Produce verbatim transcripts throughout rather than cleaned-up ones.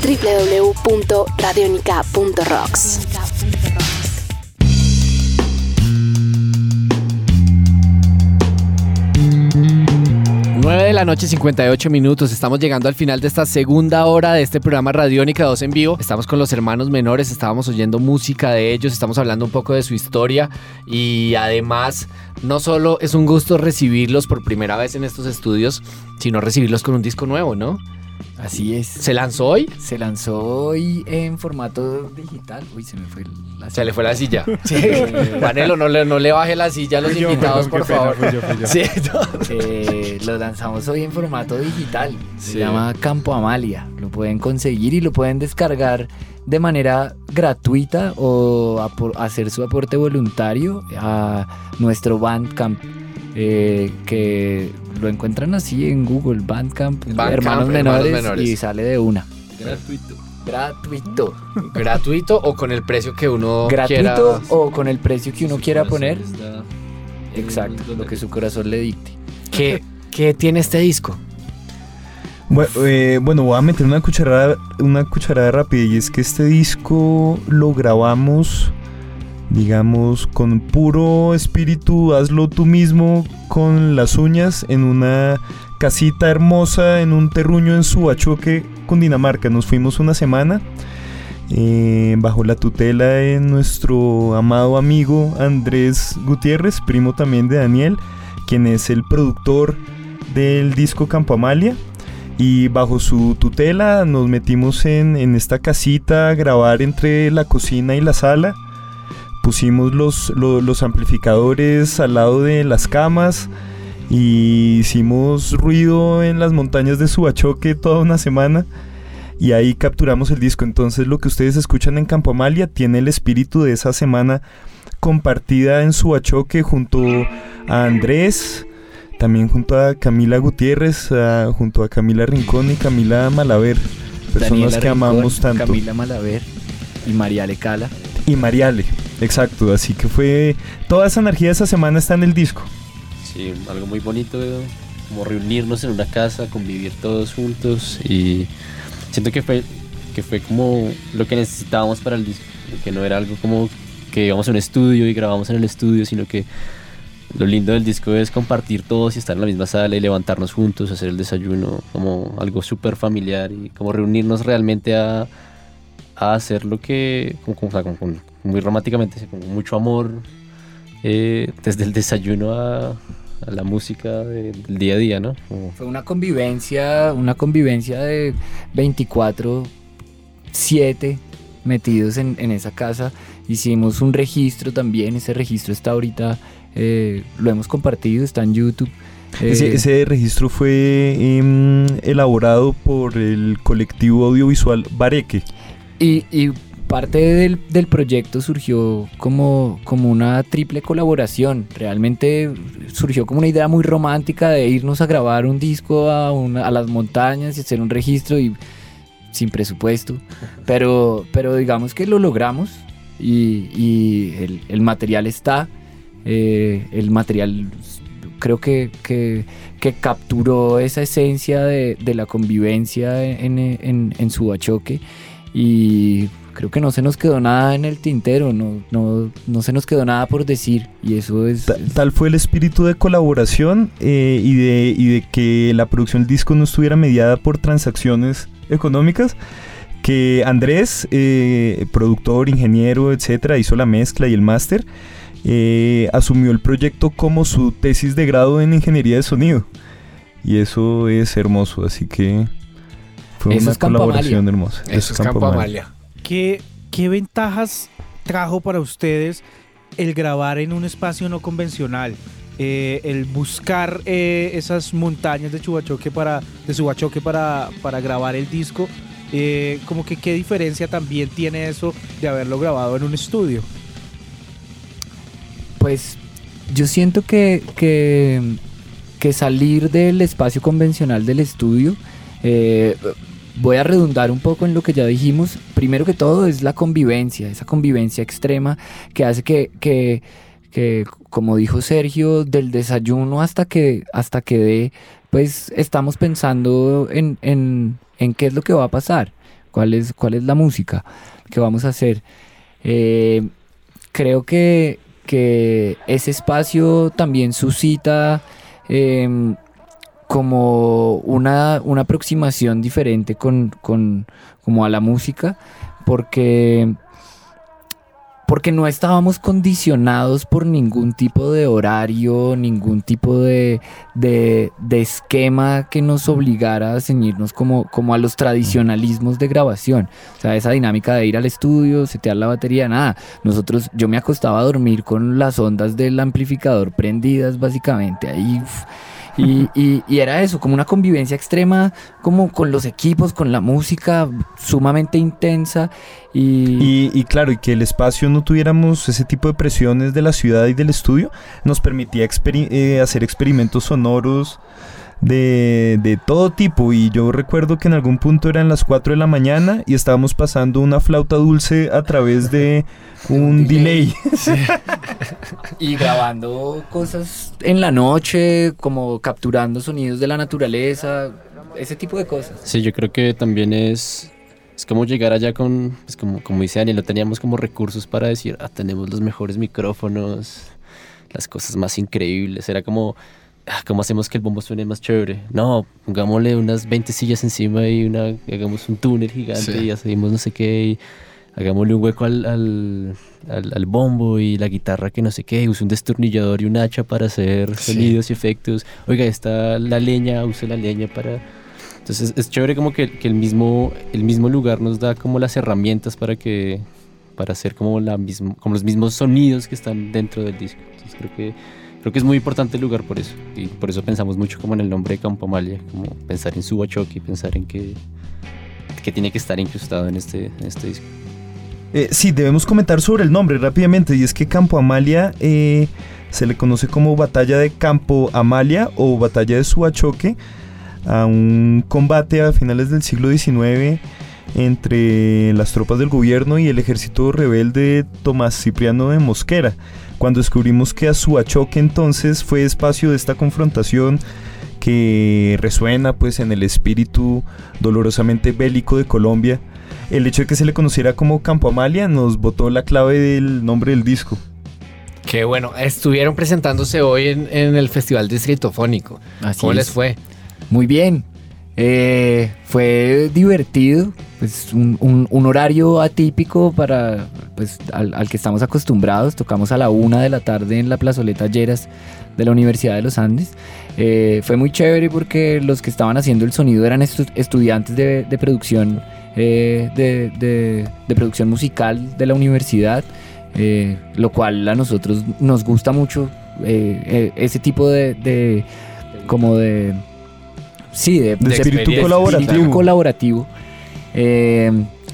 doble u doble u doble u punto radionica punto rocks. nueve de la noche, cincuenta y ocho minutos. Estamos llegando al final de esta segunda hora de este programa Radiónica dos en vivo. Estamos con los hermanos menores, estábamos oyendo música de ellos, estamos hablando un poco de su historia y además no solo es un gusto recibirlos por primera vez en estos estudios, sino recibirlos con un disco nuevo, ¿no? Así es. ¿Se lanzó hoy? Se lanzó hoy en formato digital. Uy, se me fue la silla. Se le fue la silla. Sí. Manelo, no le, no le baje la silla a los Fui yo, invitados, perdón, por qué favor. pena, fui yo, fui yo. Sí, no. Eh, lo lanzamos hoy en formato digital. Se Sí. llama Campo Amalia. Lo pueden conseguir y lo pueden descargar de manera gratuita o apor- hacer su aporte voluntario a nuestro Bandcamp. Eh, que lo encuentran así en Google, Bandcamp, Bandcamp, hermanos, Hermanos menores, Menores. y sale de una. Gratuito. Gratuito. ¿Gratuito o con el precio que uno Gratuito quiera? o con el precio que uno Su quiera corazón poner. está Exacto, en lo que su corazón le dicte. ¿Qué, ¿Qué tiene este disco? Bueno, eh, bueno, voy a meter una cucharada, una cucharada rápida, y es que este disco lo grabamos, digamos, con puro espíritu, hazlo tú mismo, con las uñas, en una casita hermosa, en un terruño en Suachoque, Cundinamarca. Nos fuimos una semana eh, bajo la tutela de nuestro amado amigo Andrés Gutiérrez, primo también de Daniel, quien es el productor del disco Campo Amalia. Y bajo su tutela nos metimos en, en esta casita a grabar entre la cocina y la sala. Pusimos los, los, los amplificadores al lado de las camas y hicimos ruido en las montañas de Suachoque toda una semana. Y ahí capturamos el disco. Entonces lo que ustedes escuchan en Campo Amalia tiene el espíritu de esa semana compartida en Suachoque junto a Andrés, también junto a Camila Gutiérrez, a, junto a Camila Rincón y Camila Malaver, personas Daniela que Rincón, amamos tanto. Camila Malaver y Mariale Cala. Y Mariale, exacto, así que fue, toda esa energía de esa semana está en el disco. Sí, algo muy bonito, como reunirnos en una casa, convivir todos juntos, y siento que fue, que fue como lo que necesitábamos para el disco, que no era algo como que íbamos a un estudio y grabamos en el estudio, sino que lo lindo del disco es compartir todos y estar en la misma sala y levantarnos juntos, hacer el desayuno, como algo súper familiar y como reunirnos realmente a, a hacer lo que, como, como, como, como, muy románticamente, con mucho amor, eh, desde el desayuno a, a la música de, del día a día, ¿no? Como... Fue una convivencia, una convivencia de veinticuatro siete metidos en, en esa casa. Hicimos un registro también, ese registro está ahorita, eh, lo hemos compartido, está en YouTube. Eh, Ese, ese registro fue eh, elaborado por el colectivo audiovisual Bareque. Y, y parte del, del proyecto surgió como, como una triple colaboración. Realmente surgió como una idea muy romántica de irnos a grabar un disco a, una, a las montañas y hacer un registro y sin presupuesto. Pero, pero digamos que lo logramos y, y el, el material está. Eh, el material creo que, que, que capturó esa esencia de, de la convivencia en, en, en Suachoque. Y creo que no se nos quedó nada en el tintero, no, no, no se nos quedó nada por decir, y eso es... Ta- Tal fue el espíritu de colaboración eh, y, de, y de que la producción del disco no estuviera mediada por transacciones económicas, que Andrés, eh, productor, ingeniero, etcétera, hizo la mezcla y el máster, eh, asumió el proyecto como su tesis de grado en ingeniería de sonido, y eso es hermoso, así que... Fue Eso una es Campo colaboración Amalia. hermosa. Eso es Campo Amalia. ¿Qué, ¿Qué ventajas trajo para ustedes el grabar en un espacio no convencional? Eh, el buscar eh, esas montañas de Suachoque para, de Suachoque para, para grabar el disco. Eh, como que qué diferencia también tiene eso de haberlo grabado en un estudio. Pues yo siento que, que, que salir del espacio convencional del estudio, eh, voy a redundar un poco en lo que ya dijimos. Primero que todo es la convivencia, esa convivencia extrema que hace que, que, que como dijo Sergio, del desayuno hasta que, hasta que dé, pues estamos pensando en, en, en qué es lo que va a pasar. ¿Cuál es, cuál es la música que vamos a hacer? Eh, creo que, que ese espacio también suscita eh, como una, una aproximación diferente con, con, como a la música, porque... porque no estábamos condicionados por ningún tipo de horario, ningún tipo de, de, de esquema que nos obligara a ceñirnos como, como a los tradicionalismos de grabación. O sea, esa dinámica de ir al estudio, setear la batería, nada. Nosotros, yo me acostaba a dormir con las ondas del amplificador prendidas, básicamente, ahí... Uf, Y, y, y era eso, como una convivencia extrema, como con los equipos, con la música sumamente intensa. Y... Y, y claro, y que el espacio no tuviéramos ese tipo de presiones de la ciudad y del estudio, nos permitía experi- eh, hacer experimentos sonoros de, de todo tipo. Y yo recuerdo que en algún punto eran las cuatro de la mañana y estábamos pasando una flauta dulce a través de un delay. Sí. Y grabando cosas en la noche, como capturando sonidos de la naturaleza, ese tipo de cosas. Sí, yo creo que también es, es como llegar allá con, pues como, como dice Daniel, no teníamos como recursos para decir, ah, tenemos los mejores micrófonos, las cosas más increíbles. Era como, ah, ¿cómo hacemos que el bombo suene más chévere? No, pongámosle unas veinte sillas encima y una, hagamos un túnel gigante, sí, y hacemos no sé qué, y hagámosle un hueco al, al, al, al bombo y la guitarra que no sé qué, use un destornillador y un hacha para hacer sí. sonidos y efectos. Oiga, está la leña, use la leña para... Entonces es chévere como que, que el, mismo, el mismo lugar nos da como las herramientas para que para hacer como, la mismo, como los mismos sonidos que están dentro del disco. Entonces creo que, creo que es muy importante el lugar por eso. Y por eso pensamos mucho como en el nombre de Campo Amalia, como pensar en Subachoque y pensar en que, que tiene que estar incrustado en este, en este disco. Eh, sí, debemos comentar sobre el nombre rápidamente, y es que Campo Amalia eh, se le conoce como Batalla de Campo Amalia o Batalla de Suachoque, a un combate a finales del siglo diecinueve entre las tropas del gobierno y el ejército rebelde Tomás Cipriano de Mosquera, cuando descubrimos que Suachoque entonces fue espacio de esta confrontación que resuena pues en el espíritu dolorosamente bélico de Colombia. El hecho de que se le conociera como Campo Amalia nos botó la clave del nombre del disco. Qué bueno, estuvieron presentándose hoy en, en el Festival Distritofónico. Así ¿Cómo es. les fue? Muy bien, eh, fue divertido, pues un, un, un horario atípico para pues al, al que estamos acostumbrados. Tocamos a la una de la tarde en la plazoleta Lleras de la Universidad de los Andes. Eh, fue muy chévere porque los que estaban haciendo el sonido eran estu- estudiantes de, de producción eh, de, de, de producción musical de la universidad, eh, lo cual a nosotros nos gusta mucho, eh, eh, ese tipo de, de como de sí de, de, de espíritu colaborativo, espíritu colaborativo. Eh,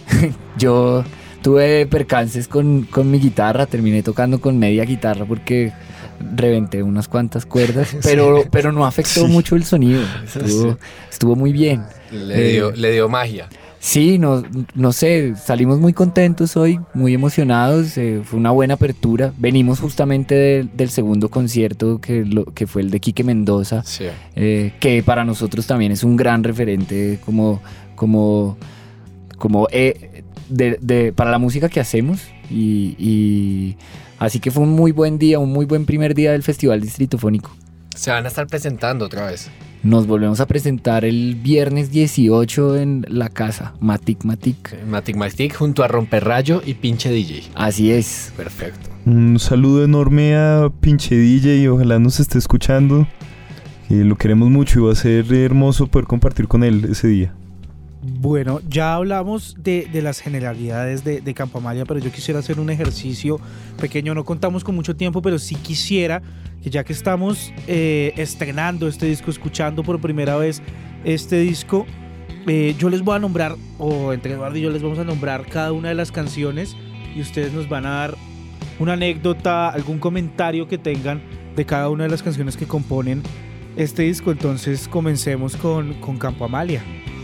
yo tuve percances con, con mi guitarra, terminé tocando con media guitarra porque reventé unas cuantas cuerdas, pero, sí. pero no afectó sí. mucho el sonido, estuvo, sí. estuvo muy bien. Le dio, eh, le dio magia. Sí, no, no sé, salimos muy contentos hoy, muy emocionados, eh, fue una buena apertura. Venimos justamente de, del segundo concierto que, lo, que fue el de Quique Mendoza, sí. eh, que para nosotros también es un gran referente como, como, como eh, de, de, para la música que hacemos. Y, y así que fue un muy buen día, un muy buen primer día del Festival Distritofónico. Se van a estar presentando otra vez. Nos volvemos a presentar el viernes dieciocho en la casa Matic Matic. Matic Matic junto a Romperrayo y Pinche D J. Así es. Perfecto. Un saludo enorme a Pinche D J y ojalá nos esté escuchando. Y lo queremos mucho y va a ser hermoso poder compartir con él ese día. Bueno, ya hablamos de, de las generalidades de, de Campo Amalia, pero yo quisiera hacer un ejercicio pequeño. No contamos con mucho tiempo, pero sí quisiera que, ya que estamos eh, estrenando este disco, escuchando por primera vez este disco, eh, yo les voy a nombrar, o entre Eduardo y yo les vamos a nombrar cada una de las canciones y ustedes nos van a dar una anécdota, algún comentario que tengan de cada una de las canciones que componen este disco. Entonces comencemos con, con Campo Amalia.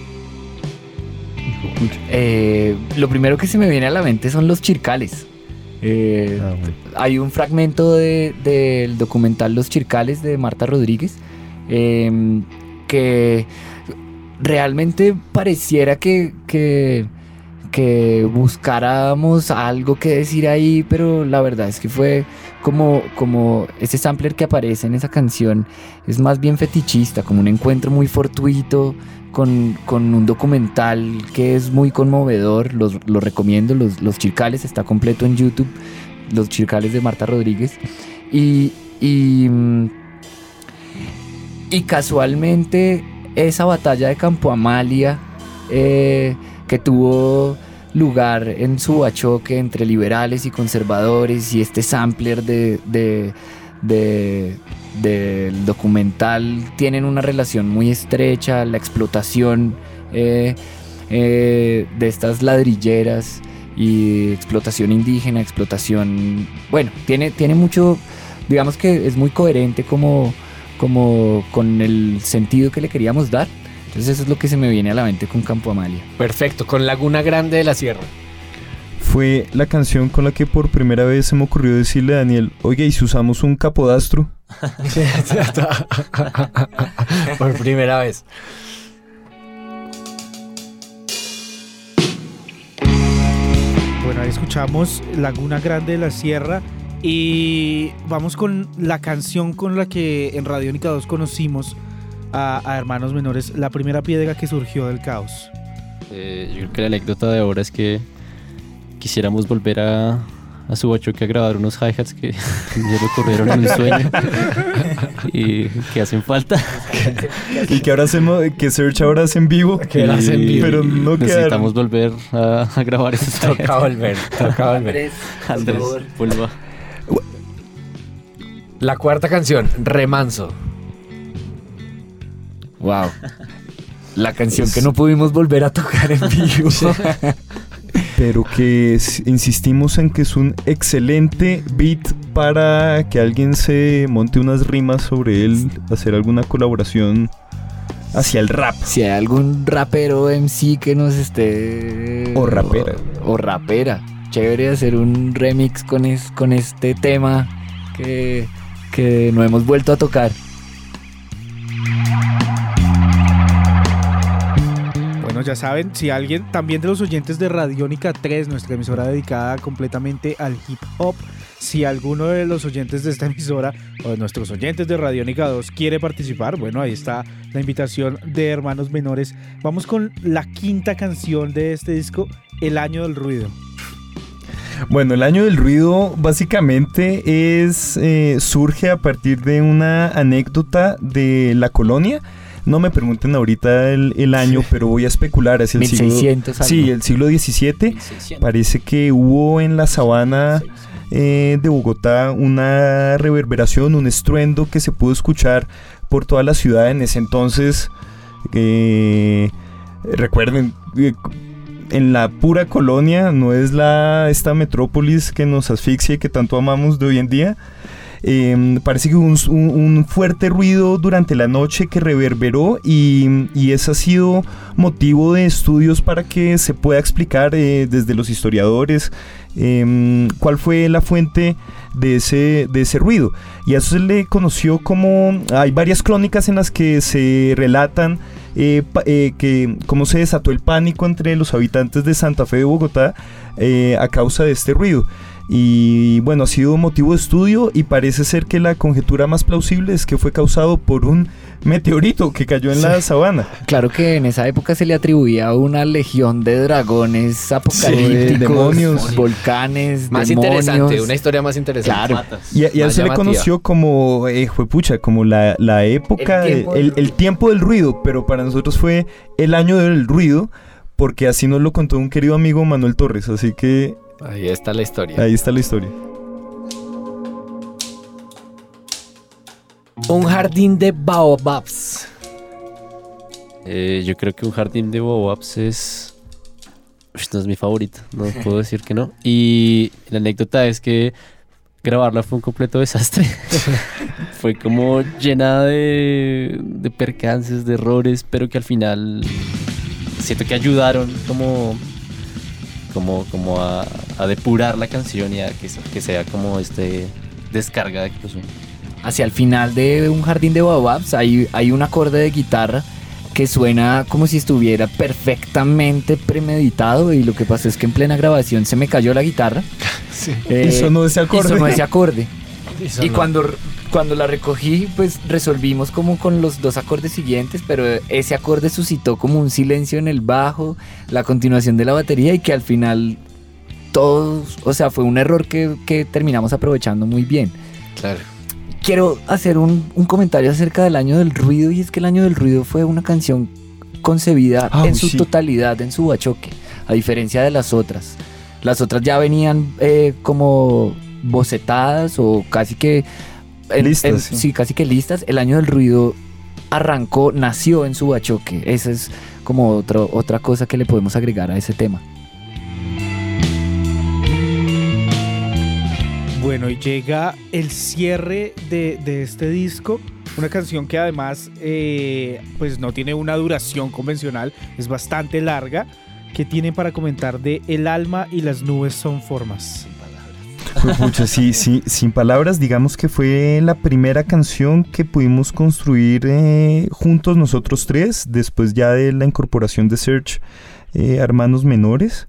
Eh, lo primero que se me viene a la mente son los chircales. Eh, ah, bueno. Hay un fragmento de, del documental Los Chircales de Marta Rodríguez eh, que realmente pareciera que, que, que buscáramos algo que decir ahí, pero la verdad es que fue como, como ese sampler que aparece en esa canción es más bien fetichista, como un encuentro muy fortuito con, con un documental que es muy conmovedor. Los, lo recomiendo, los, los Chircales, está completo en YouTube, Los Chircales de Marta Rodríguez. Y, y, y casualmente esa batalla de Campo Amalia eh, que tuvo lugar en Subachoque entre liberales y conservadores, y este sampler de, de, de, del documental tienen una relación muy estrecha. La explotación eh, eh, de estas ladrilleras y explotación indígena, explotación, bueno, tiene, tiene mucho, digamos que es muy coherente como, como con el sentido que le queríamos dar. Entonces eso es lo que se me viene a la mente con Campo Amalia. Perfecto, con Laguna Grande de la Sierra. Fue la canción con la que por primera vez se me ocurrió decirle a Daniel, oye, ¿y si usamos un capodastro? Por primera vez. Bueno, ahí escuchamos Laguna Grande de la Sierra y vamos con la canción con la que en Radiónica dos conocimos a, a Hermanos Menores, la primera piedra que surgió del caos. Eh, yo creo que la anécdota de ahora es que quisiéramos volver a, a Subachoque a grabar unos hi-hats que ya lo corrieron en un sueño y que hacen falta. Y que ahora hacemos, que Search ahora hace en vivo. Que ahora hace en vivo. Pero no necesitamos quedaron. volver a, a grabar esos hi-hats. Toca volver, toca volver. Andrés, vuelva. La cuarta canción, Remanso. Wow. La canción que no pudimos volver a tocar en vivo. Pero que s- insistimos en que es un excelente beat para que alguien se monte unas rimas sobre él, hacer alguna colaboración hacia el rap. Si hay algún rapero M C que nos esté... O rapera. O, o rapera. Chévere hacer un remix con, es, con este tema que, que no hemos vuelto a tocar. Bueno, ya saben, si alguien, también de los oyentes de Radiónica tres, nuestra emisora dedicada completamente al hip hop, si alguno de los oyentes de esta emisora o de nuestros oyentes de Radiónica dos quiere participar, bueno, ahí está la invitación de Hermanos Menores. Vamos con la quinta canción de este disco, El Año del Ruido. Bueno, el Año del Ruido básicamente es eh, surge a partir de una anécdota de la colonia. No me pregunten ahorita el, el año, pero voy a especular hacia el mil seiscientos siglo... algo. Sí, el siglo diecisiete. Parece que hubo en la sabana eh, de Bogotá una reverberación, un estruendo que se pudo escuchar por toda la ciudad en ese entonces. Eh, recuerden, eh, en la pura colonia, no es la esta metrópolis que nos asfixia y que tanto amamos de hoy en día. Eh, parece que hubo un, un, un fuerte ruido durante la noche que reverberó y, y ese ha sido motivo de estudios para que se pueda explicar eh, desde los historiadores eh, cuál fue la fuente de ese, de ese ruido. Y a eso se le conoció como... Hay varias crónicas en las que se relatan eh, pa, eh, que cómo se desató el pánico entre los habitantes de Santa Fe de Bogotá eh, a causa de este ruido. Y bueno, ha sido motivo de estudio y parece ser que la conjetura más plausible es que fue causado por un meteorito que cayó en sí. la sabana. Claro que en esa época se le atribuía una legión de dragones apocalípticos, sí, demonios, volcanes, más demonios. Interesante, una historia más interesante. Claro. Y, y a eso se le conoció como, eh, juepucha, como la, la época, el tiempo, el, el, el tiempo del ruido, pero para nosotros fue el año del ruido, porque así nos lo contó un querido amigo Manuel Torres, así que... Ahí está la historia. Ahí está la historia. Un jardín de baobabs. Eh, yo creo que un jardín de baobabs es... Uy, no es mi favorito, no puedo decir que no. Y la anécdota es que grabarla fue un completo desastre. Fue como llena de, de percances, de errores, pero que al final siento que ayudaron como... como, como a, a depurar la canción y a que, que sea como este descarga de explosión. Hacia el final de Un Jardín de Baobabs hay, hay un acorde de guitarra que suena como si estuviera perfectamente premeditado, y lo que pasó es que en plena grabación se me cayó la guitarra. Sí. Eh, Y sonó ese acorde. Y sonó ese acorde. Eso Y no. cuando, cuando la recogí, pues resolvimos como con los dos acordes siguientes, pero ese acorde suscitó como un silencio en el bajo, la continuación de la batería, y que al final todos, o sea, fue un error que, que terminamos aprovechando muy bien. Claro. Quiero hacer un, un comentario acerca del Año del Ruido, y es que el Año del Ruido fue una canción concebida Ah, en su sí. totalidad en su bachoque, a diferencia de las otras. Las otras ya venían eh, como bocetadas o casi que en- Listas, en- sí. sí, casi que listas. El Año del Ruido arrancó, nació en su bachoque. Esa es como otro, otra cosa que le podemos agregar a ese tema. Bueno, y llega el cierre de, de este disco, una canción que además eh, pues no tiene una duración convencional, es bastante larga. ¿Qué tienen para comentar de El alma y las nubes son formas? Pues, pucha, sí, sí, sin palabras, digamos que fue la primera canción que pudimos construir eh, juntos nosotros tres, después ya de la incorporación de Serge eh, Hermanos Menores.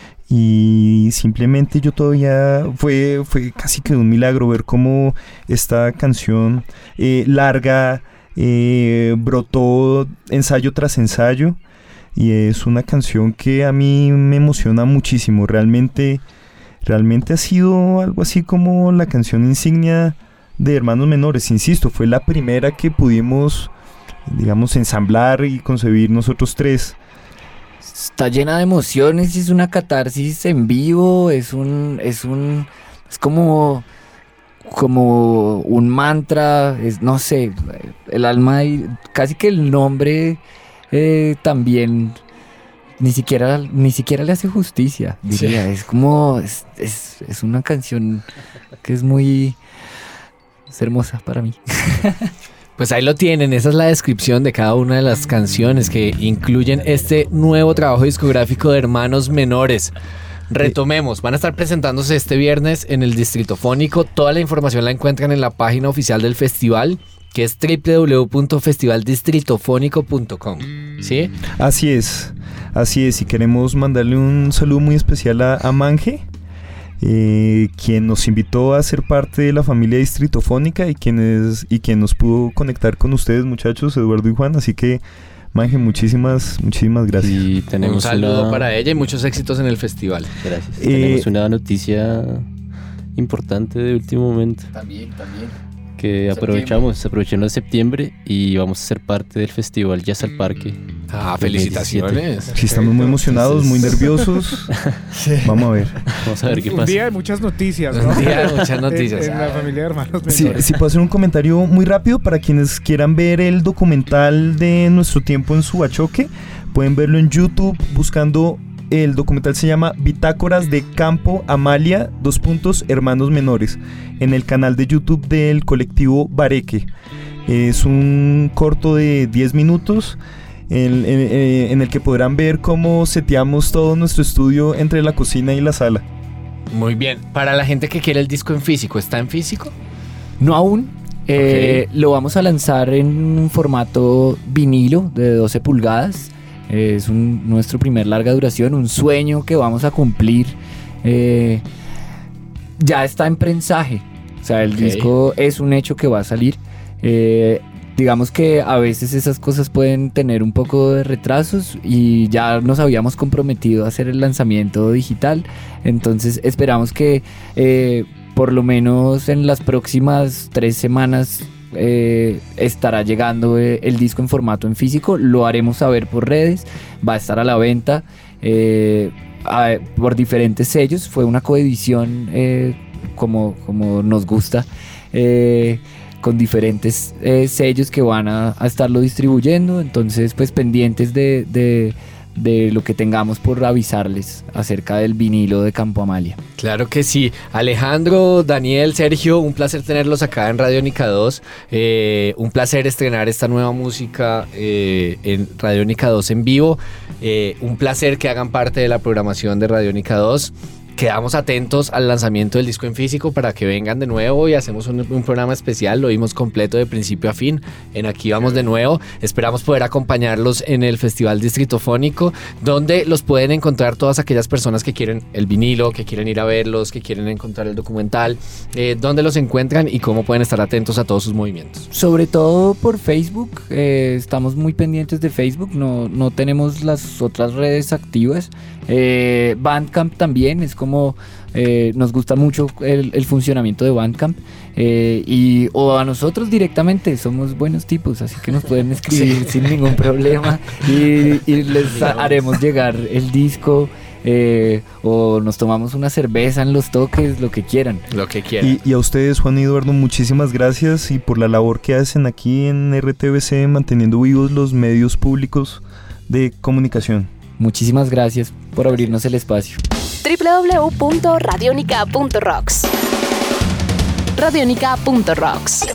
Y simplemente yo todavía, fue, fue casi que un milagro ver cómo esta canción eh, larga eh, brotó ensayo tras ensayo. Y es una canción que a mí me emociona muchísimo, realmente... Realmente ha sido algo así como la canción insignia de Hermanos Menores. Insisto, fue la primera que pudimos, digamos, ensamblar y concebir nosotros tres. Está llena de emociones y es una catarsis en vivo, es un, es un, es como, como un mantra, es, no sé, el alma y casi que el nombre eh, también ni siquiera, ni siquiera le hace justicia, diría. Sí. Es como, es, es, es una canción que es muy, es hermosa para mí. Pues ahí lo tienen, esa es la descripción de cada una de las canciones que incluyen este nuevo trabajo discográfico de Hermanos Menores. Retomemos, van a estar presentándose este viernes en el Distritofónico. Toda la información la encuentran en la página oficial del festival, que es doble u doble u doble u punto festival distritofónico punto com. ¿Sí? Así es, así es. Y queremos mandarle un saludo muy especial a, a Manje, eh, quien nos invitó a ser parte de la familia distritofónica y quien, es, y quien nos pudo conectar con ustedes, muchachos, Eduardo y Juan. Así que, Manje, muchísimas, muchísimas gracias. Y tenemos Un saludo una... para ella y muchos éxitos en el festival. Gracias. Eh, Tenemos una noticia importante de último momento También, también. que aprovechamos, aprovechando septiembre y vamos a ser parte del festival Jazz al Parque. Ah, felicitaciones. Sí, estamos muy emocionados, muy nerviosos. Vamos a ver. Vamos a ver qué Un pasa. día de muchas noticias, ¿no? Un día de muchas noticias. En, en la familia de Hermanos Sí, Menores. sí, puedo hacer un comentario muy rápido para quienes quieran ver el documental de Nuestro Tiempo en Subachoque. Pueden verlo en YouTube buscando, el documental se llama Bitácoras de Campo Amalia, dos puntos, Hermanos Menores, en el canal de YouTube del colectivo Bareque. Es un corto de diez minutos en, en- en el que podrán ver cómo seteamos todo nuestro estudio entre la cocina y la sala. Muy bien. Para la gente que quiere el disco en físico, ¿está en físico? No aún. Eh, Lo vamos a lanzar en un formato vinilo de doce pulgadas. Eh, es un- nuestro primer larga duración, un sueño que vamos a cumplir. Eh, ya está en prensaje. O sea, el Ok. disco es un hecho que va a salir. Eh, digamos que a veces esas cosas pueden tener un poco de retrasos y ya nos habíamos comprometido a hacer el lanzamiento digital. Entonces esperamos que eh, por lo menos en las próximas tres semanas eh, estará llegando eh, el disco en formato en físico. Lo haremos saber por redes, va a estar a la venta eh, a- por diferentes sellos. Fue una coedición eh, como, como nos gusta, eh, con diferentes eh, sellos que van a, a estarlo distribuyendo. Entonces pues pendientes de, de, de lo que tengamos por avisarles acerca del vinilo de Campo Amalia. Claro que sí. Alejandro, Daniel, Sergio, un placer tenerlos acá en Radiónica dos. Eh, un placer estrenar esta nueva música eh, en Radiónica dos en vivo. Eh, un placer que hagan parte de la programación de Radiónica dos. quedamos atentos al lanzamiento del disco en físico para que vengan de nuevo y hacemos un, un programa especial, lo vimos completo de principio a fin en Aquí Vamos de Nuevo. Esperamos poder acompañarlos en el Festival Distritofónico, donde los pueden encontrar todas aquellas personas que quieren el vinilo, que quieren ir a verlos, que quieren encontrar el documental, eh, dónde los encuentran y cómo pueden estar atentos a todos sus movimientos. Sobre todo por Facebook, eh, estamos muy pendientes de Facebook, no, no tenemos las otras redes activas. eh, Bandcamp también es como eh, nos gusta mucho el, el funcionamiento de Bandcamp, eh, y o a nosotros directamente, somos buenos tipos, así que nos pueden escribir sí. sin ningún problema y, y les haremos llegar el disco. Eh, o nos tomamos una cerveza en los toques, lo que quieran. Lo que quieran. Y, y a ustedes, Juan y Eduardo, muchísimas gracias y por la labor que hacen aquí en R T V C manteniendo vivos los medios públicos de comunicación. Muchísimas gracias por abrirnos el espacio. doble u doble u doble u punto radionica punto rocks Radionica punto rocks